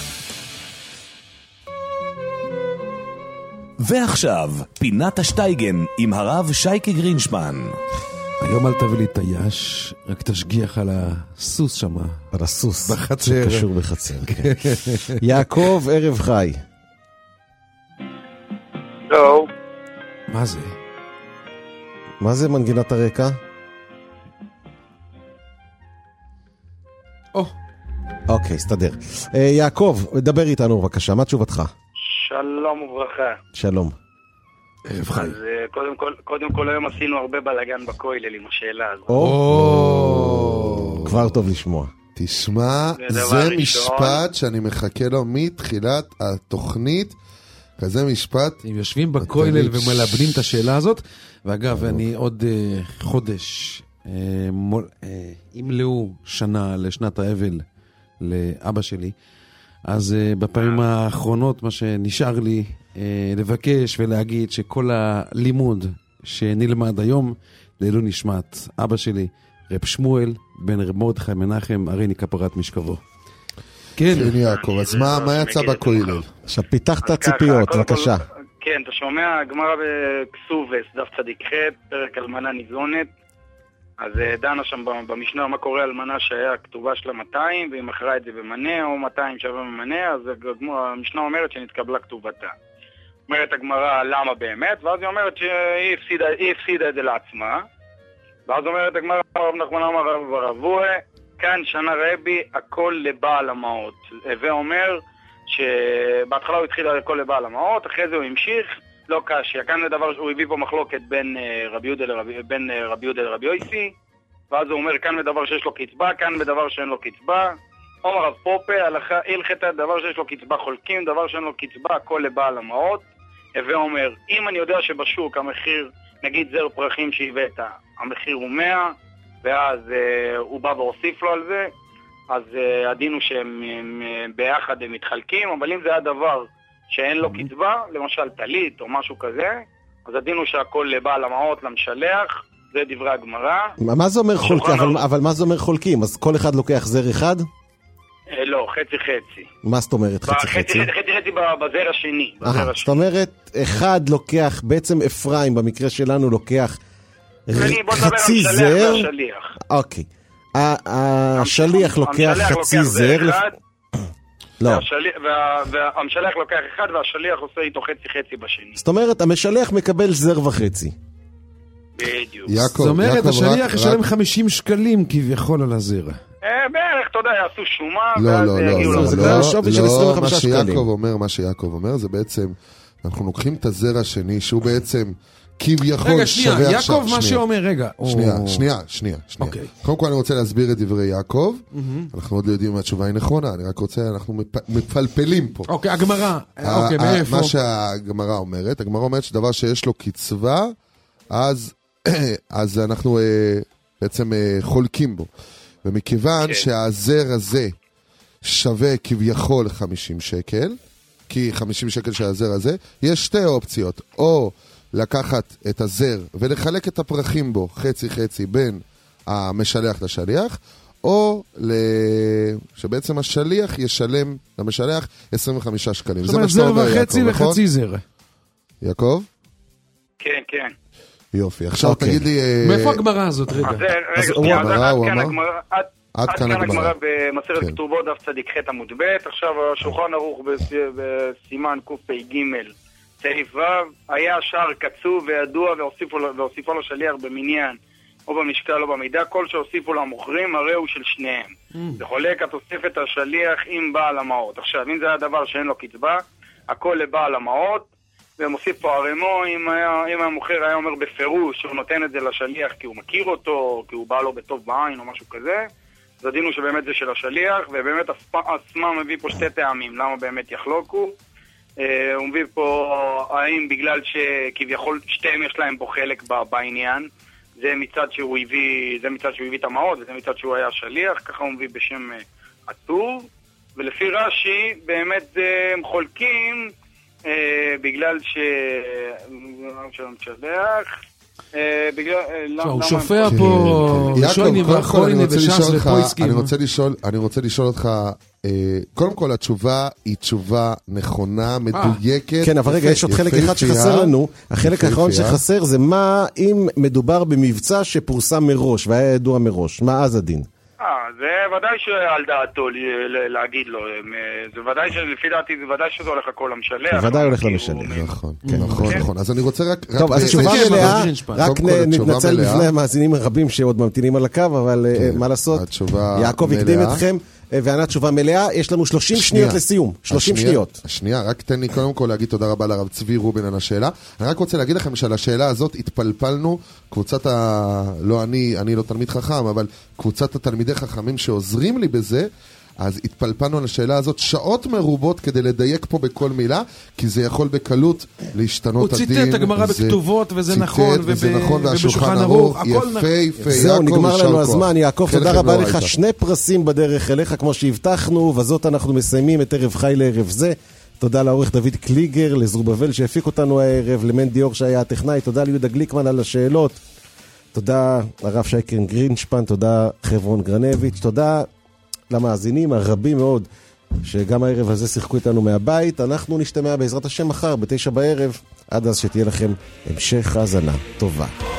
ועכשיו, פינת השטייגן עם הרב שייקה גרינשמן. היום אל תביא לי את היש, רק תשגיח על הסוס שם. על הסוס. בחצר. שקשור בחצר. יעקב, ערב חי. לא. מה זה? מה זה מנגינת הרקע? אוקיי, הסתדר. יעקב, דבר איתנו בבקשה, מה תשובתך? שלום וברכה. שלום. אז קודם כל היום עשינו הרבה בלגן בכולל עם השאלה הזאת. כבר טוב לשמוע. תשמע, זה משפט שאני מחכה לו מתחילת התוכנית, כזה משפט. הם יושבים בכולל ומלבנים את השאלה הזאת, ואגב, אני עוד חודש ימלאו שנה לשנת האבל לאבא שלי, אז בפעמים האחרונות מה שנשאר לי לבקש ולהגיד שכל הלימוד שנלמד היום לעילוי נשמת אבא שלי, רב שמואל בן רב מרדכי מנחם אריני כפרת משכבו. כן יעקב, אז מה יצא בכולל? עכשיו פיתחת ציפיות, בבקשה. כן, אתה שומע, הגמרא בכסובס, דף צדיק ח', פרק אלמנה ניזונת. אז דנה שם במשנה מה קורה אלמנה שהיה כתובה שלה 200 והיא מכרה את זה במנה, או 200 שווה במנה, אז המשנה אומרת שנתקבלה כתובתה. אומרת הגמרא למה באמת, ואז היא אומרת שהיא הפסידה את זה לעצמה. ואז אומרת הגמרא, רב נחמן אמר רב רבוה, כאן שנה רבי הכל לבעל המעות. ואומר שבהתחלה הוא התחיל הכל לבעל המעות, אחרי זה הוא המשיך, לא קשיא. כאן לדבר שהוא הביא פה מחלוקת בין רבי יהודה לרבי יוסי, ואז הוא אומר כאן בדבר שיש לו קצבה, כאן בדבר שאין לו קצבה. אומר רב פופה, הלכה הלכתה, דבר שיש לו קצבה חולקים, דבר שאין לו קצבה, הכל לבעל המעות. ואומר, אם אני יודע שבשוק המחיר, נגיד זר פרחים שהבאת, המחיר הוא 100, ואז הוא בא והוסיף לו על זה, אז הדין הוא שהם ביחד הם מתחלקים, אבל אם זה הדבר שאין לו קצבה, למשל טלית או משהו כזה, אז הדין הוא שהכל לבעל המעות, למשלח, זה דברי הגמרא. מה זה אומר חולקים? אבל מה זה אומר חולקים? אז כל אחד לוקח זר אחד? לא, חצי-חצי. מה זאת אומרת חצי-חצי? חצי-חצי בזר השני. זאת אומרת, אחד לוקח, בעצם אפרים במקרה שלנו לוקח חצי זר. אוקיי. השליח לוקח חצי זר. לא. והמשלח לוקח אחד והשליח עושה איתו חצי-חצי בשני. זאת אומרת, המשלח מקבל זר וחצי. בדיוק. זאת אומרת, השליח ישלם 50 שקלים כביכול על הזר. בערך, אתה יודע, יעשו שומה. לא, מה שיעקב אומר זה בעצם, אנחנו לוקחים את הזר השני שהוא בעצם כביכול שווה עכשיו. יעקב מה שאומר, רגע. שנייה. קודם כל אני רוצה להסביר את דברי יעקב, אנחנו עוד לא יודעים אם התשובה היא נכונה, אני רק רוצה, אנחנו מפלפלים פה. אוקיי, הגמרא, מאיפה? מה שהגמרא אומרת שדבר שיש לו קצבה, אז אנחנו בעצם חולקים בו. ומכיוון שהזר הזה שווה כביכול 50 שקל, כי 50 שקל של הזר הזה, יש שתי אופציות, או לקחת את הזר ולחלק את הפרחים בו חצי-חצי בין המשלח לשליח, או שבעצם השליח ישלם למשלח 25 שקלים. זאת אומרת, זר וחצי וחצי זר. יעקב? כן. יופי, עכשיו תגיד לי... מאיפה הגמרא הזאת? רגע. עד כאן הגמרא במסכת כתובות דף צדיק ח' עמוד ב'. עכשיו השולחן ערוך בסימן קפ"ג סעיף ו', היה שער קצוב וידוע והוסיפו לו שליח במניין או במשקל או במידה, כל שהוסיפו לו המוכרים הרי הוא של שניהם. וחולק התוספת השליח עם בעל המעות. עכשיו, אם זה הדבר שאין לו קצבה, הכל לבעל המעות, ומוסיף פה הרמו, אם המוכר היה אומר בפירוש שהוא נותן את זה לשליח כי הוא מכיר אותו, כי הוא בא לו בטוב בעין או משהו כזה, אז הדין הוא שבאמת זה של השליח, ובאמת עצמם מביא פה שתי טעמים, למה באמת יחלוקו. הוא מביא פה האם בגלל שכביכול שתיהם יש להם פה חלק בעניין, זה מצד שהוא הביא את המעות, וזה מצד שהוא היה שליח, ככה הוא מביא בשם הטור, ולפי רש"י באמת הם חולקים בגלל הוא שופע פה שוינים ואחרונים וש"ס ופויסקים. אני רוצה לשאול אותך, קודם כל התשובה היא תשובה נכונה, מדויקת. כן, אבל רגע, יש עוד חלק אחד שחסר לנו. החלק האחרון שחסר זה מה אם מדובר במבצע שפורסם מראש והיה ידוע מראש, מה אז הדין? זה ודאי שעל דעתו להגיד לו, זה ודאי שלפי דעתי, זה ודאי שזה הולך הכל למשלח. ודאי הולך למשלח. נכון. אז אני רוצה רק... טוב, אז תשובה מלאה, רק נתנצל בפני המאזינים הרבים שעוד ממתינים על הקו, אבל מה לעשות, יעקב הקדים אתכם, וענה תשובה מלאה, יש לנו 30 שניות לסיום, 30 שניות. שנייה, רק תן לי קודם כל להגיד תודה רבה לרב צבי רובין על השאלה. אני רק רוצה להגיד לכם שעל השאלה הזאת התפלפלנו, קבוצת לא אני לא תלמיד חכם, אבל קבוצת התלמידי חכמים שעוזרים לי בזה, אז התפלפלנו על השאלה הזאת שעות מרובות כדי לדייק פה בכל מילה, כי זה יכול בקלות להשתנות הדין. הוא ציטט הגמרא בכתובות, וזה נכון, ובשולחן ערוך, יפה, זהו, נגמר לנו הזמן, יעקב, תודה רבה לך, 2 פרסים בדרך אליך, כמו שהבטחנו, וזאת אנחנו מסיימים את ערב חי לערב זה. תודה לעורך דוד קליגר, לזרובבל שהפיק אותנו הערב, למנדי אור שהיה הטכנאי, תודה ליהודה גליקמן על השאלות, תודה לרב שייקרן גרינשפן, תודה חברון גרנביץ', תודה למאזינים הרבים מאוד שגם הערב הזה שיחקו איתנו מהבית. אנחנו נשתמע בעזרת השם מחר ב9 בערב. עד אז שתהיה לכם המשך האזנה טובה.